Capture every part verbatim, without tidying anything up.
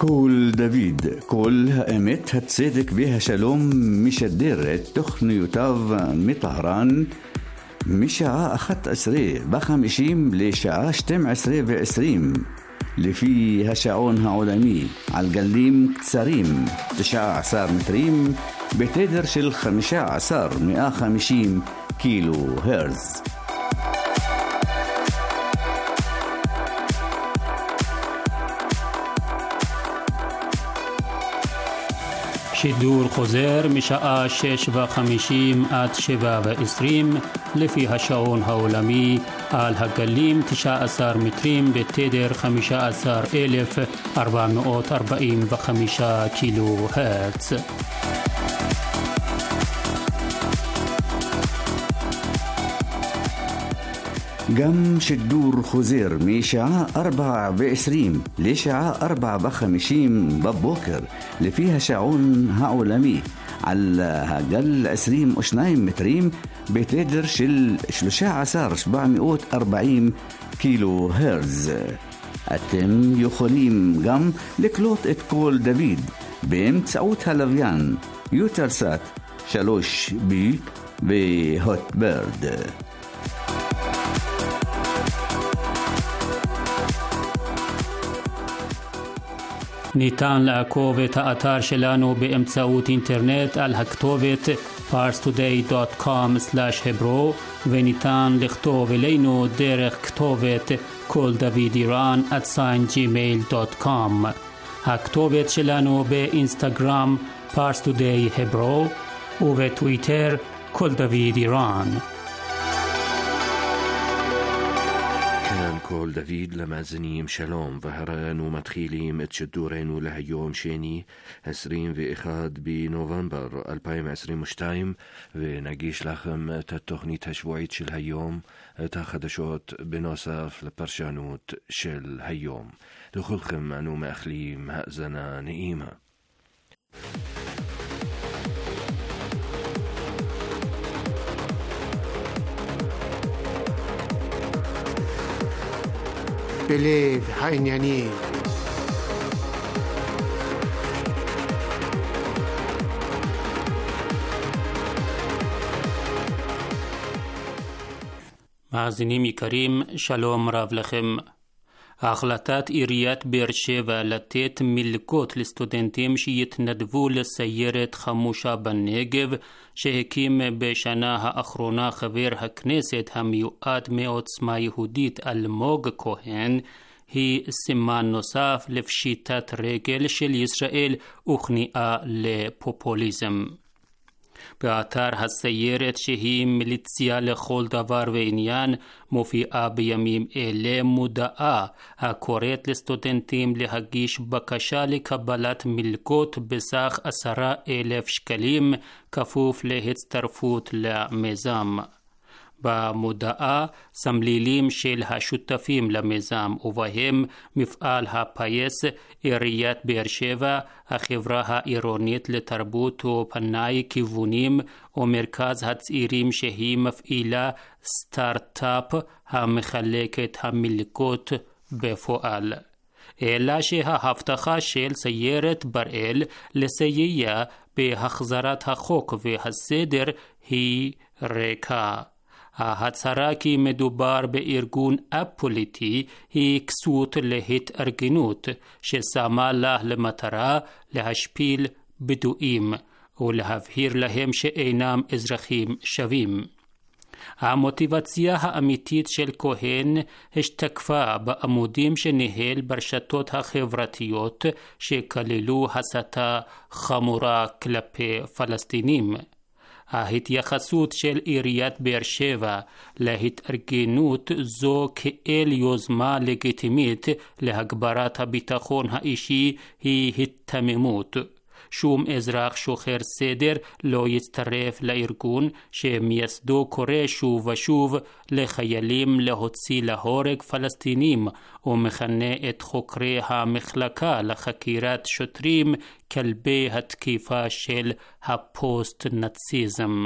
קול דוד, קול האמת, הצדק והשלום משדר את תוכניותיו מטהרן משעה אחת עשרה בחמישים לשעה שתים עשרה ועשרים לפי השעון העולמי על גלים קצרים תשע עשרה מטרים בתדר של חמישה עשר מאה וחמישים קילו הרץ. שידור חוזר משעה שש וחמישים עד שבע ועשרים לפי השעון העולמי על הגלים תשע עשרה מטרים בתדר חמישה עשר אלף ארבע מאות ארבעים וחמישה קילו הרץ. גם שידור חוזר משעה ארבע ועשרים לשעה ארבע וחמישים בבוקר לפי השעון העולמי על הגל עשרים ושניים מטרים בתדר של שלושה עשר שבע מאות וארבעים קילו הרץ. אתם יכולים גם לקלוט את קול דוד באמצעות הלוויין יוטלסאט שלוש בי והוטברד. ניתן לעקוב את האתר שלנו באמצעות אינטרנט על הכתובת פארס טודיי דוט קום סלאש hebro וניתן לכתוב אלינו דרך כתובת קול דוד איראן at gmail דוט קום. הכתובת שלנו באינסטגרם פארס טודיי hebro ובטוויטר קול דוד איראן. קול דוד למאזינים שלום, והרנו מתחילים את שידורנו להיום שני עשרים ואחד בנובמבר אלפיים עשרים ושתיים, ונגיש לכם את התוכנית השבועית של היום, את החדשות בנוסף לפרשנות של היום. לכולכם אנו מאחלים האזנה נעימה. בלב העניינים. מאזינים יקרים, שלום רב לכם. החלטת עיריית באר שבע לתת מלגות לסטודנטים שיתנדבו לסיירת חמושה בנגב שהקים בשנה האחרונה חבר הכנסת המיועד מעוצמה יהודית אלמוג כהן היא סימן נוסף לפשיטת רגל של ישראל וכניעה לפופוליזם. באתר הסיירת שהיא מיליציה לכל דבר ועניין מופיעה בימים אלה מודעה הקוראת לסטודנטים להגיש בקשה לקבלת מלגות בסך עשרה אלף שקלים כפוף להצטרפות למיזם. במודעה סמלילים של השותפים למיזם ובהם מפעל הפייס, עיריית באר שבע, החברה העירונית לתרבות ופנאי כיוונים ומרכז הצעירים שהיא מפעילה סטארט-אפ המחלק את המלגות בפועל. אלא שההבטחה של סיירת בראל לסייע בהחזרת החוק והסדר היא ריקה. ההצהרה כי מדובר בארגון אפוליטי היא כסות להתארגנות ששמה לה למטרה להשפיל בדואים ולהבהיר להם שאינם אזרחים שווים. המוטיבציה האמיתית של כהן השתקפה בעמודים שניהל ברשתות החברתיות שכללו הסתה חמורה כלפי פלסטינים. ההתייחסות של עיריית באר שבע להתארגנות זו כאל יוזמה לגיטימית להגברת הביטחון האישי היא התממות. שום אזרח שוחר סדר לא יצטרף לארגון שמייסדו קורא שוב ושוב לחיילים להוציא להורג פלסטינים ומכנה את חוקרי המחלקה לחקירת שוטרים כלבי התקיפה של הפוסט-נאציזם.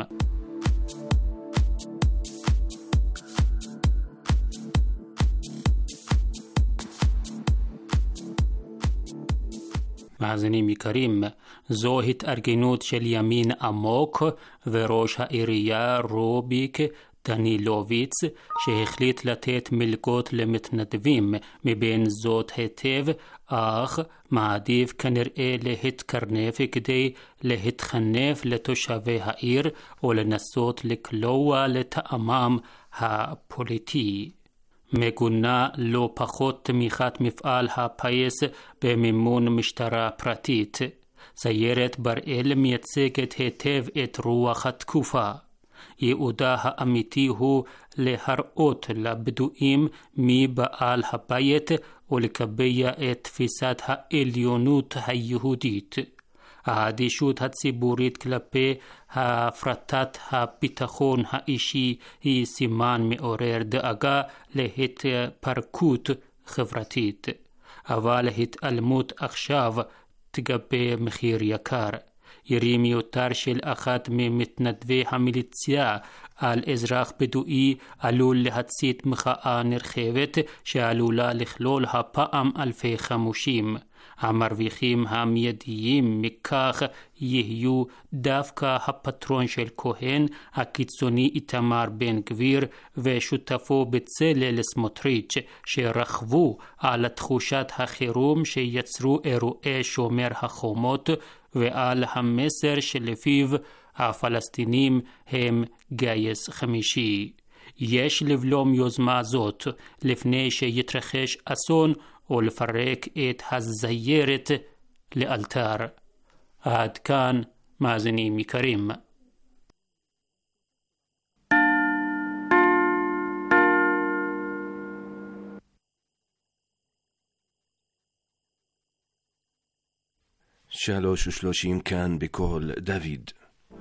מאזינים יקרים, זו התארגנות של ימין עמוק וראש העירייה רוביק דנילוביץ שהחליט לתת מלגות למתנדבים מבין זאת היטב, אך מעדיף כנראה להתקרנף כדי להתחנף לתושבי העיר או לנסות לקלוע לטעמם הפוליטי. מגונה לא פחות תמיכת מפעל הפיס במימון משטרה פרטית. סיירת בראל מייצגת היטב את רוח התקופה. ייעודה האמיתי הוא להראות לבדואים מי בעל הבית ולקבע את תפיסת העליונות היהודית. האדישות הציבורית כלפי הפרטת הביטחון האישי היא סימן מעורר דאגה להתפרקות חברתית. אבל התעלמות עכשיו תגבה מחיר יקר. ירי מיותר של אחת ממתנדבי המיליציה על אזרח בדואי עלול להצית מחאה נרחבת שעלולה לכלול הפעם אלפי חמושים. המרוויחים המיידיים מכך יהיו דווקא הפטרון של כהן, הקיצוני איתמר בן גביר ושותפו בצלאל סמוטריץ', שרכבו על תחושת החירום שיצרו אירועי שומר החומות ועל המסר שלפיו הפלסטינים הם גיס חמישי. יש לבלום יוזמה זאת לפני שיתרחש אסון ולפרק את הסיירת לאלתר. עד כאן מאזינים יקרים. שלוש ושלושים כאן בקול דוד.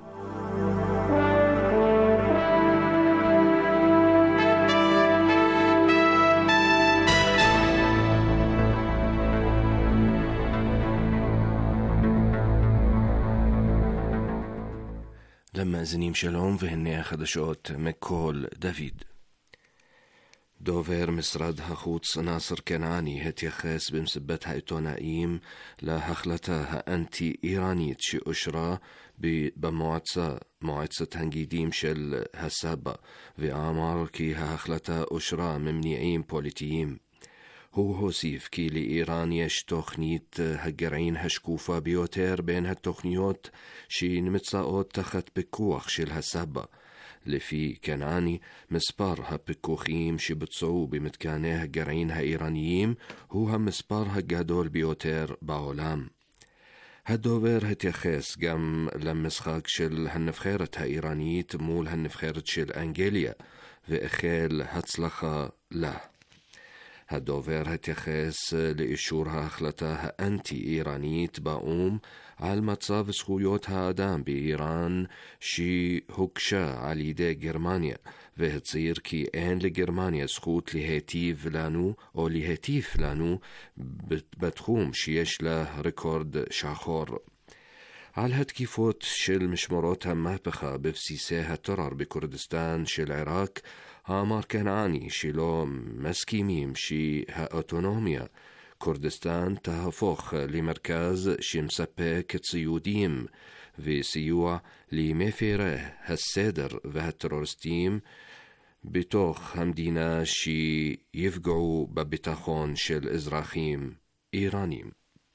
למאזינים שלום, והנה החדשות מקול דוד. דובר משרד החוץ נאסר כנעני התייחס במסיבת העיתונאים להחלטה האנטי-איראנית שאושרה במועצה, מועצת הנגידים של הסבא, ואמר כי ההחלטה אושרה ממניעים פוליטיים. הוא הוסיף כי לאיראן יש תוכנית הגרעין השקופה ביותר בין התוכניות שנמצאות תחת פיקוח של הסבא. לפי כנעני, מספר הפיקוחים שבוצעו במתקני הגרעין האיראניים הוא המספר הגדול ביותר בעולם. הדובר התייחס גם למשחק של הנבחרת האיראנית מול הנבחרת של אנגליה, ואיחל הצלחה לה. הדובר התייחס לאישור ההחלטה האנטי-איראנית באום על מצב זכויות האדם באיראן שהוגשה על ידי גרמניה, והצהיר כי אין לגרמניה זכות להיטיב לנו או להטיף לנו בתחום שיש לה רקורד שחור. על התקיפות של משמרות המהפכה בבסיסי הטרור בכורדיסטן של עיראק, אמר כנעני שלא מסכימים שהאוטונומיה כורדיסטן תהפוך למרכז שמספק ציודים וסיוע למפירי הסדר והטרוריסטים בתוך המדינה שיפגעו בביטחון של אזרחים איראנים.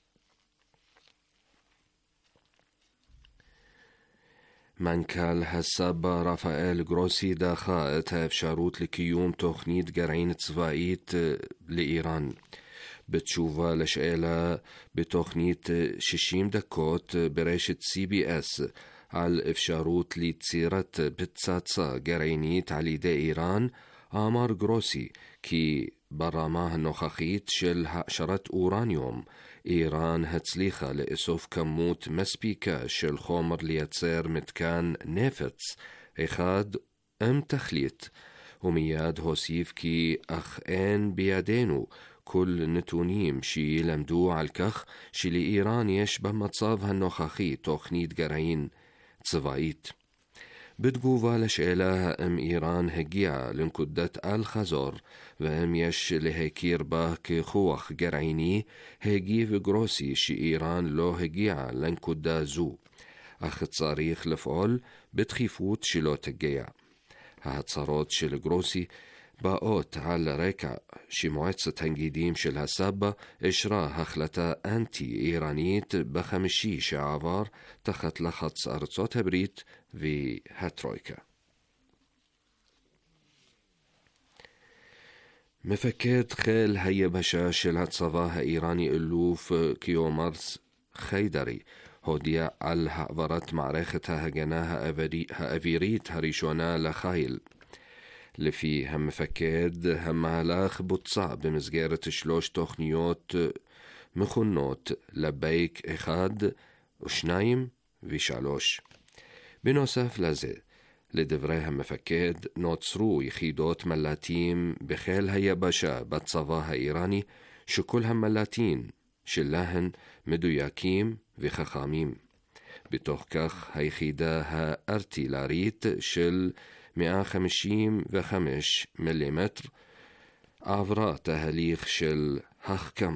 מנכ"ל הסבא רפאל גרוסי דחה את האפשרות לקיום תוכנית גרעין צבאית לאיראן. בתשובה לשאלה בתוכנית שישים דקות ברשת סי בי אס על אפשרות ליצירת פצצה גרעינית על ידי איראן, אמר גרוסי כי ברמה הנוכחית של העשרת אורניום, איראן הצליחה לאסוף כמות מספיקה של חומר לייצר מתקן נפץ אחד עם תכלית, ומיד הוסיף כי אך אין בידינו כל נתונים שילמדו על כך שלאיראן יש במצב הנוכחי תוכנית גרעין צבאית. בתגובה לשאלה אם איראן הגיעה לנקודת אל-חזור ואם יש להכיר בה ככוח גרעיני, הגיב גרוסי שאיראן לא הגיעה לנקודה זו, אך צריך לפעול בדחיפות שלא תגיע. ההצהרות של גרוסי באות על רקע שמועצת הנגידים של הסבא אישרה החלטה אנטי-איראנית בחמישי שעבר תחת לחץ ארצות הברית והטרויקה. מפקד חיל היבשה של הצבא האיראני אלוף קיומרס חיידרי הודיע על העברת מערכת ההגנה האווירית הראשונה לחיל. לפי המפקד, המהלך בוצע במסגרת שלוש תוכניות מכונות לבייק אחד ושניים ושלוש. בנוסף לזה, לדברי המפקד, נוצרו יחידות מל"טים בחיל היבשה בצבא האיראני, שכל המל"טים שלהן מדויקים וחכמים. בתוך כך, היחידה הארטילרית של מאה וחמישים וחמישה מילימטר עברה תהליך של החכמה.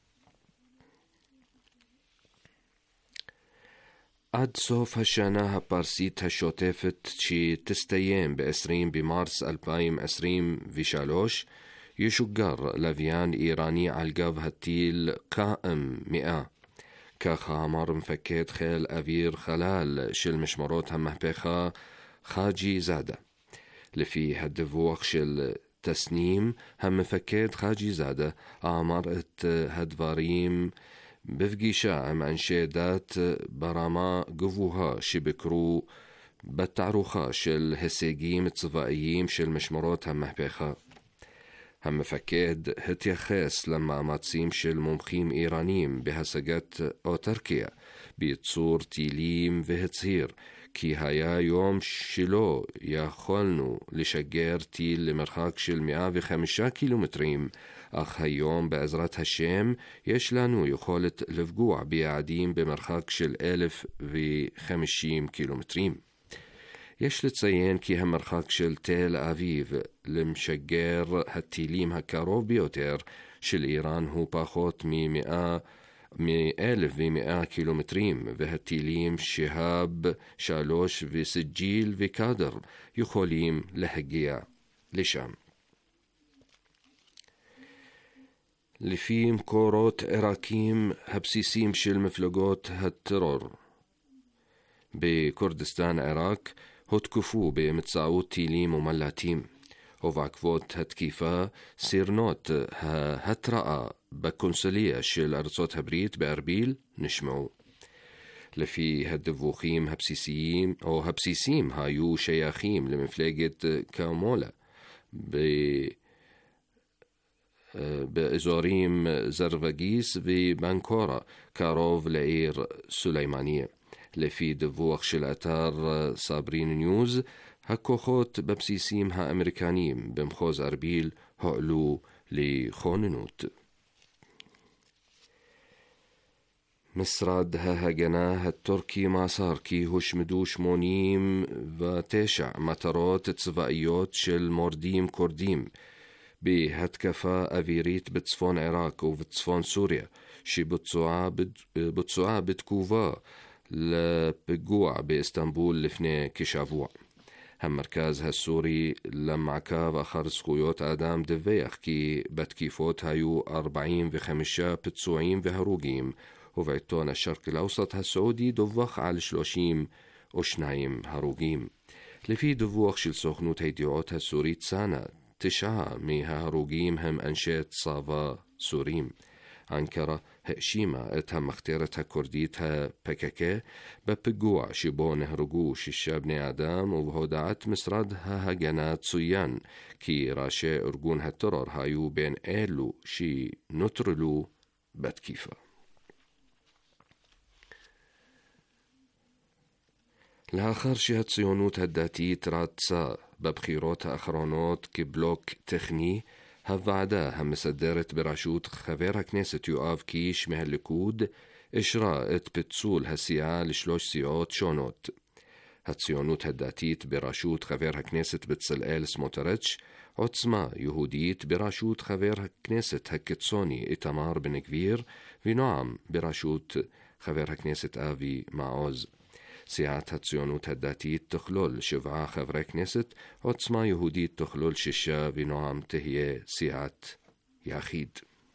עד סוף השנה הפרסית השוטפת שתסתיים ב-עשרים במרס אלפיים עשרים ושלוש, ישוגר לוויין איראני על גב הטיל קאם מאה. ככה אמר מפקד חיל אוויר חלל של משמרות המהפכה חאג'י זאדה. לפי הדיווח של תסנים, המפקד חאג'י זאדה אמר את הדברים בפגישה עם אנשי דת ברמה גבוהה שביקרו בתערוכה של הישגים צבאיים של משמרות המהפכה. המפקד התייחס למאמצים של מומחים איראנים בהשגת אוטרקיה בייצור טילים והצהיר כי היה יום שלא יכולנו לשגר טיל למרחק של מאה וחמישה קילומטרים, אך היום בעזרת השם יש לנו יכולת לפגוע ביעדים במרחק של אלף וחמישים קילומטרים. יש לציין כי המרחק של תל אביב למשגר הטילים הקרוב ביותר של איראן הוא פחות ממאה מאלף ומאה קילומטרים, והטילים שהב שלוש וסג'יל וקדר יכולים להגיע לשם. לפי מקורות עיראקים, הבסיסים של מפלגות הטרור בקורדיסטן עיראק הותקפו באמצעות טילים ומל"טים, ובעקבות התקיפה סרנות ההתראה בקונסוליה של ארצות הברית בארביל נשמעו. לפי הדיווחים הבסיסיים או הבסיסים היו שייכים למפלגת קאמולה ב... באזורים זרווגיס ובנקורה קרוב לעיר סולימניה. לפי דיווח של אתר סברין ניוז, הכוחות בבסיסים האמריקניים במחוז ארביל הועלו לכוננות. משרד ההגנה הטורקי מסר כי הושמדו שמונים ותשע מטרות צבאיות של מורדים כורדים בהתקפה אווירית בצפון עיראק ובצפון סוריה, שבוצעה בוצעה בתגובה לפיגוע באיסטנבול לפני כשבוע. המרכז הסורי למעקב אחר זכויות האדם דיווח כי בתקיפות היו ארבעים וחמישה פצועים והרוגים, ובעיתון השרק אל-אוסט הסעודי דווח על שלושים ושניים הרוגים. לפי דיווח של סוכנות הידיעות הסורית סאנה, תשעה מההרוגים הם אנשי צבא סורים. אנקרה האשימה את המחתרת הכורדית הפקקה בפיגוע שבו נהרגו שישה בני אדם, ובהודעת משרד ההגנה צוין כי ראשי ארגון הטרור היו בין אלו שנוטרלו בתקיפה. לאחר שהציונות הדתית רצה בבחירות האחרונות כבלוק טכני, הוועדה המסדרת בראשות חבר הכנסת יואב קיש מהליכוד אישרה את פיצול הסיעה לשלוש סיעות שונות. הציונות הדתית בראשות חבר הכנסת בצלאל סמוטריץ', עוצמה יהודית בראשות חבר הכנסת הקיצוני איתמר בן גביר, ונועם בראשות חבר הכנסת אבי מעוז. סיעת הציונות הדתית תכלול שבעה חברי כנסת, עוצמה יהודית תכלול שישה, ונועם תהיה סיעת יחיד.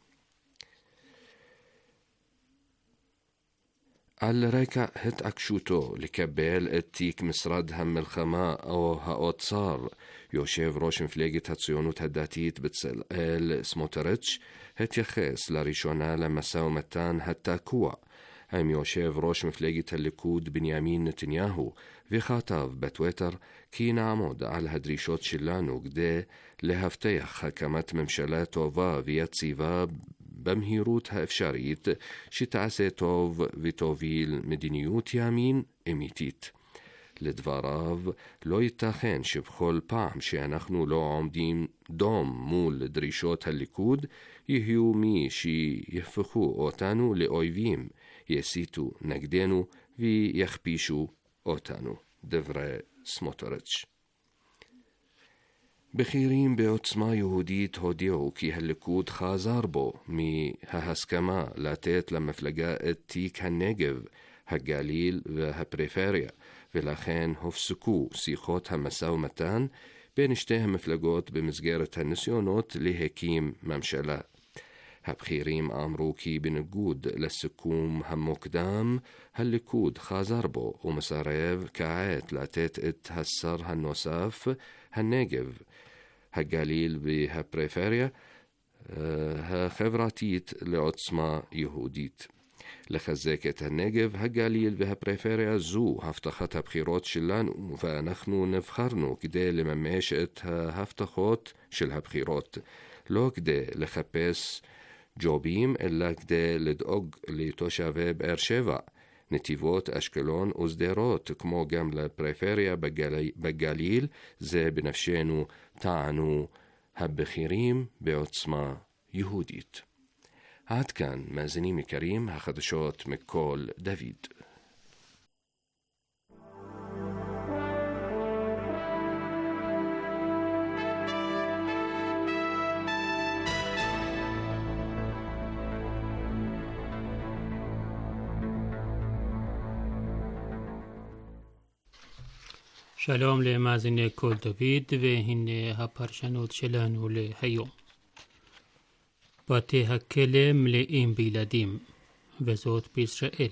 על רקע התעקשותו לקבל את תיק משרד המלחמה או האוצר, יושב ראש מפלגת הציונות הדתית בצלאל סמוטריץ' התייחס לראשונה למשא ומתן התקוע עם יושב ראש מפלגת הליכוד בנימין נתניהו, וכתב בטוויטר כי נעמוד על הדרישות שלנו כדי להבטיח הקמת ממשלה טובה ויציבה במהירות האפשרית שתעשה טוב ותוביל מדיניות ימין אמיתית. לדבריו, לא ייתכן שבכל פעם שאנחנו לא עומדים דום מול דרישות הליכוד, יהיו מי שיהפכו אותנו לאויבים, יסיתו נגדנו ויכפישו אותנו. דברי סמוטריץ'. בכירים בעוצמה יהודית הודיעו כי הליכוד חזר בו מההסכמה לתת למפלגה את תיק הנגב, הגליל והפריפריה, ולכן הופסקו שיחות המשא ומתן בין שתי המפלגות במסגרת הניסיונות להקים ממשלה. הבכירים אמרו כי בניגוד לסיכום המוקדם, הליכוד חזר בו ומסרב כעת לתת את השר הנוסף, הנגב, הגליל והפריפריה החברתית לעוצמה יהודית. לחזק את הנגב, הגליל והפריפריה זו הבטחת הבחירות שלנו, ואנחנו נבחרנו כדי לממש את ההבטחות של הבחירות, לא כדי לחפש ג'ובים, אלא כדי לדאוג לתושבי באר שבע, נתיבות, אשקלון ושדרות, כמו גם לפריפריה בגל... בגליל, זה בנפשנו, טענו הבכירים בעוצמה יהודית. עד כאן, מאזינים יקרים, החדשות מכל דוד. שלום למאזיני כל דוד, והנה הפרשנות שלנו להיום. בתי הכלא מלאים בילדים, וזאת בישראל.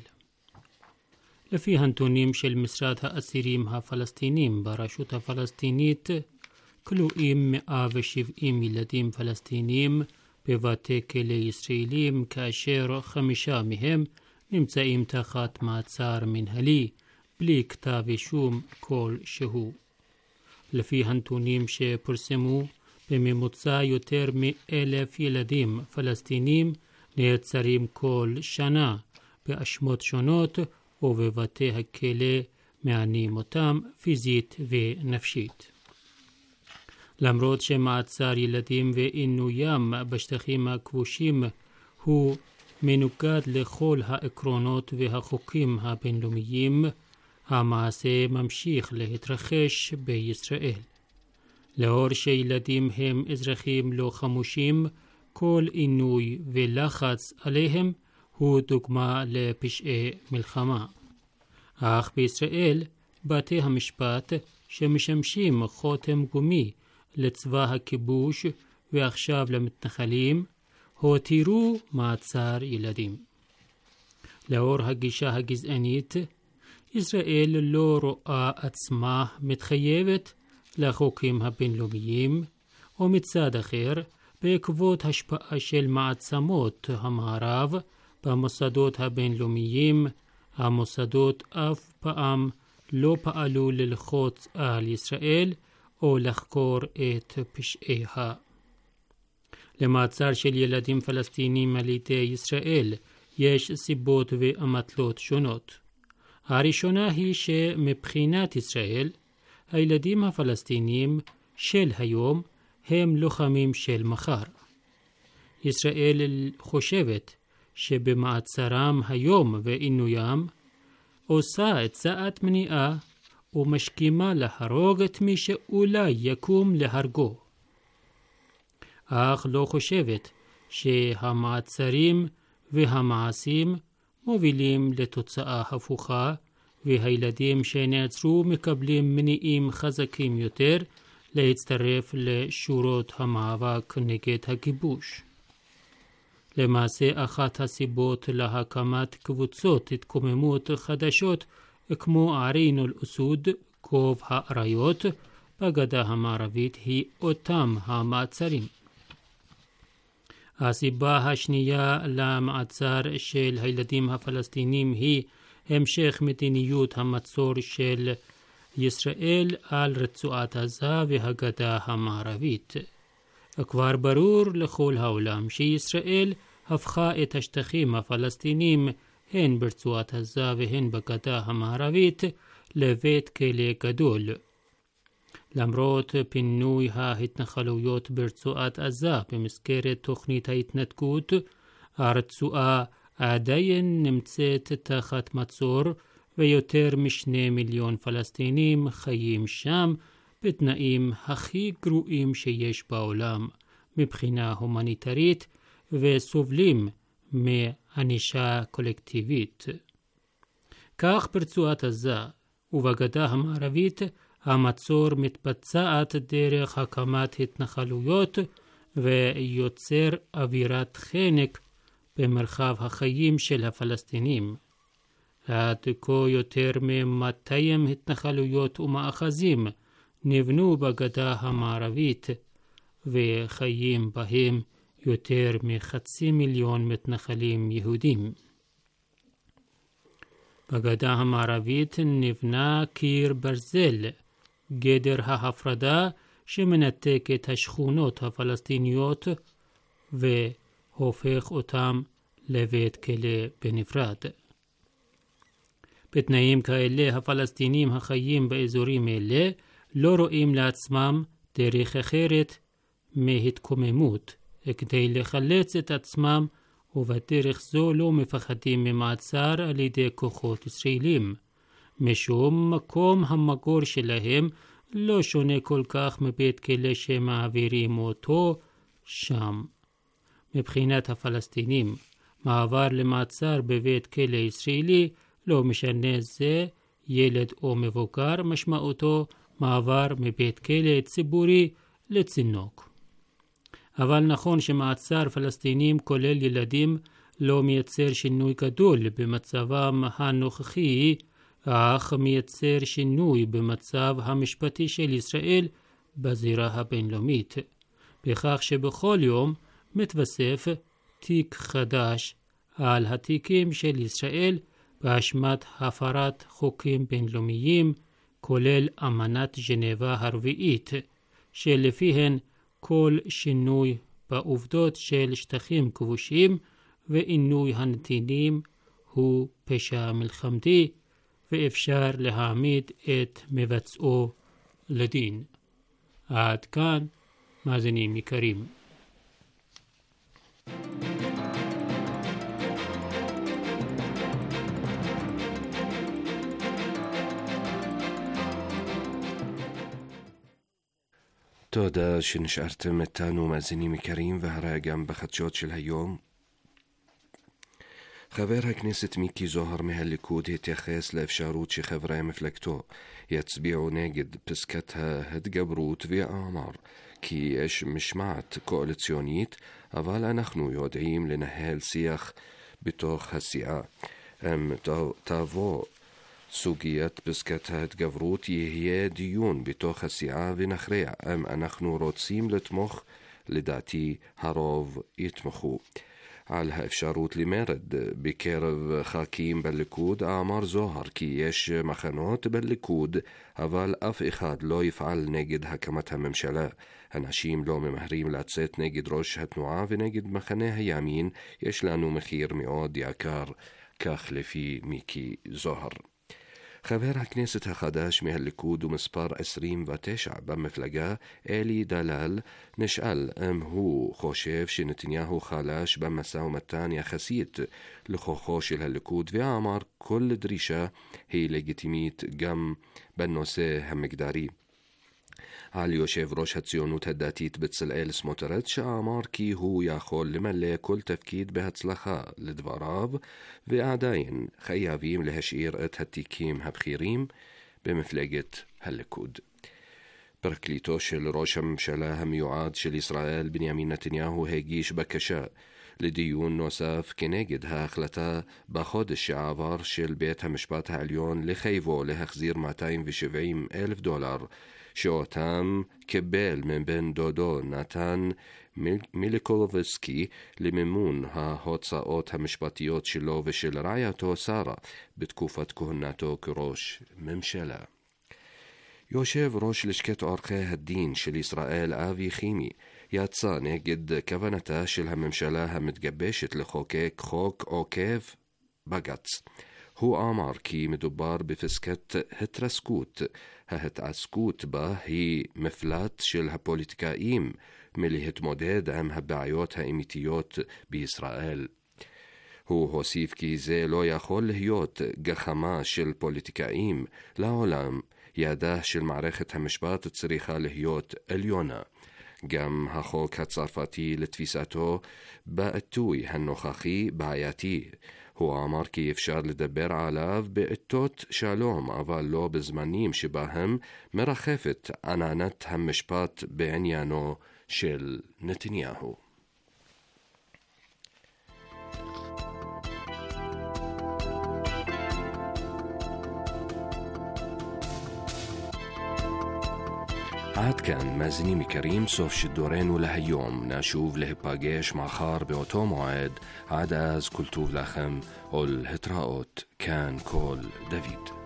לפי הנתונים של משרד האסירים הפלסטינים ברשות הפלסטינית, כלואים מאה ושבעים ילדים פלסטינים בבתי כלא ישראלים, כאשר חמישה מהם נמצאים תחת מעצר מנהלי, בלי כתב אישום כלשהו. לפי הנתונים שפורסמו, בממוצע יותר מאלף ילדים פלסטינים נעצרים כל שנה באשמות שונות, ובבתי הכלא מענים אותם פיזית ונפשית. למרות שמעצר ילדים ועינוים בשטחים הכבושים הוא מנוגד לכל העקרונות והחוקים הבינלאומיים, המעשה ממשיך להתרחש בישראל. לאור שילדים הם אזרחים לא חמושים, כל עינוי ולחץ עליהם הוא דוגמה לפשעי מלחמה. אך בישראל, בתי המשפט שמשמשים חותם גומי לצבא הכיבוש ועכשיו למתנחלים, הותירו מעצר ילדים. לאור הגישה הגזענית, ישראל לא רואה עצמה מתחייבת לחוקים הבינלאומיים, ומצד אחר, בעקבות השפעה של מעצמות המערב במוסדות הבינלאומיים, המוסדות אף פעם לא פעלו ללחוץ על ישראל או לחקור את פשעיה. למעצר של ילדים פלסטינים על ידי ישראל יש סיבות ואמתלות שונות. הראשונה היא שמבחינת ישראל, הילדים הפלסטינים של היום הם לוחמים של מחר. ישראל חושבת שבמעצרם היום ועינוים עושה את צעד מניעה ומשכימה להרוג את מי שאולי יקום להרגו. אך לא חושבת שהמעצרים והמעשים מובילים לתוצאה הפוכה, והילדים שנעצרו מקבלים מניעים חזקים יותר להצטרף לשורות המאבק נגד הכיבוש. למעשה אחת הסיבות להקמת קבוצות התקוממות חדשות כמו ערין אל-אסוד, כוב האריות, בגדה המערבית היא אותם המעצרים. הסיבה השנייה למעצר של הילדים הפלסטינים היא המשך מדיניות המצור של ישראל על רצועת עזה והגדה המערבית. כבר ברור לכל העולם שישראל הפכה את השטחים הפלסטינים הן ברצועת עזה והן בגדה המערבית לבית כלא גדול. למרות פינוי ההתנחלויות ברצועת עזה במסגרת תוכנית ההתנתקות, הרצועה עדיין נמצאת תחת מצור ויותר משני מיליון פלסטינים חיים שם בתנאים הכי גרועים שיש בעולם מבחינה הומניטרית וסובלים מענישה קולקטיבית. כך ברצועת עזה ובגדה המערבית המצור מתבצעת דרך הקמת התנחלויות ויוצר אווירת חנק במרחב החיים של הפלסטינים. עד כה יותר מ-מאתיים התנחלויות ומאחזים נבנו בגדה המערבית וחיים בהם יותר מחצי מיליון מתנחלים יהודים. בגדה המערבית נבנה קיר ברזל, גדר ההפרדה שמנתק את השכונות הפלסטיניות והופך אותם לבית כלא בנפרד. בתנאים כאלה הפלסטינים החיים באזורים אלה לא רואים לעצמם דרך אחרת מהתקוממות כדי לחלץ את עצמם, ובדרך זו לא מפחדים ממעצר על ידי כוחות ישראלים, משום מקום המקור שלהם לא שונה כל כך מבית כלא שמעבירים אותו שם. מבחינת הפלסטינים, מעבר למעצר בבית כלא ישראלי לא משנה זה ילד או מבוגר, משמעותו מעבר מבית כלא ציבורי לצינוק. אבל נכון שמעצר פלסטינים כולל ילדים לא מייצר שינוי גדול במצבם הנוכחי, אך מייצר שינוי במצב המשפטי של ישראל בזירה הבינלאומית, בכך שבכל יום מתווסף תיק חדש על התיקים של ישראל באשמת הפרת חוקים בינלאומיים, כולל אמנת ז'נבה הרביעית, שלפיהן כל שינוי בעובדות של שטחים כבושים ועינוי הנתינים הוא פשע מלחמתי, ואפשר להעמיד את מבצעו לדין. עד כאן, מאזינים יקרים. תודה שנשארתם איתנו מאזינים יקרים, והרי גם בחדשות של היום. חבר הכנסת מיקי זוהר מהליכוד התייחס לאפשרות שחברי מפלגתו יצביעו נגד פסקת ההתגברות ואמר כי יש משמעת קואליציונית, אבל אנחנו יודעים לנהל שיח בתוך הסיעה. אם תבוא סוגיית פסקת ההתגברות יהיה דיון בתוך הסיעה ונכריע אם אנחנו רוצים לתמוך. לדעתי הרוב יתמכו. על האפשרות למרד בקרב ח"כים בליכוד אמר זוהר כי יש מחנות בליכוד, אבל אף אחד לא יפעל נגד הקמת הממשלה. אנשים לא ממהרים לצאת נגד ראש התנועה ונגד מחנה הימין. יש לנו מחיר מאוד יקר, כך לפי מיקי זוהר. חבר הכנסת החדש מהליכוד ומספר עשרים ותשע במפלגה, אלי דלל, נשאל אם הוא חושב שנתניהו חלש במשא ומתן יחסית לכוחו של הליכוד, ואמר כל דרישה היא לגיטימית גם בנושא המגדרי. על יושב ראש הציונות הדתית בצלאל סמוטריץ' שאמר כי הוא יכול למלא כל תפקיד בהצלחה לדבריו, ועדיין חייבים להשאיר את התיקים הבכירים במפלגת הליכוד. פרקליטו של ראש הממשלה המיועד של ישראל בנימין נתניהו הגיש בקשה לדיון נוסף כנגד ההחלטה בחודש שעבר של בית המשפט העליון לחייבו להחזיר מאתיים ושבעים אלף דולר שאותם קיבל מבן דודו נתן מיליקובסקי למימון ההוצאות המשפטיות שלו ושל רעייתו שרה בתקופת כהונתו כראש ממשלה. יושב ראש לשכת עורכי הדין של ישראל אבי חימי יצא נגד כוונתה של הממשלה המתגבשת לחוקק חוק עוקף בג"ץ. הוא אמר כי מדובר בפסקת התרסקות, ההתעסקות בה היא מפלט של הפוליטיקאים מלהתמודד עם הבעיות האמיתיות בישראל. הוא הוסיף כי זה לא יכול להיות גחמה של פוליטיקאים לעולם, ידה של מערכת המשפט צריכה להיות עליונה. גם החוק הצרפתי לתפיסתו בעיתוי הנוכחי בעייתי. הוא אמר כי אפשר לדבר עליו בעיתות שלום, אבל לא בזמנים שבהם מרחפת עננת המשפט בעניינו של נתניהו. עד כאן מאזינים יקרים, סוף שידורנו להיום. נשוב להיפגש מחר באותו מועד. עד אז כל טוב לכם ולהתראות. כאן כל דוד.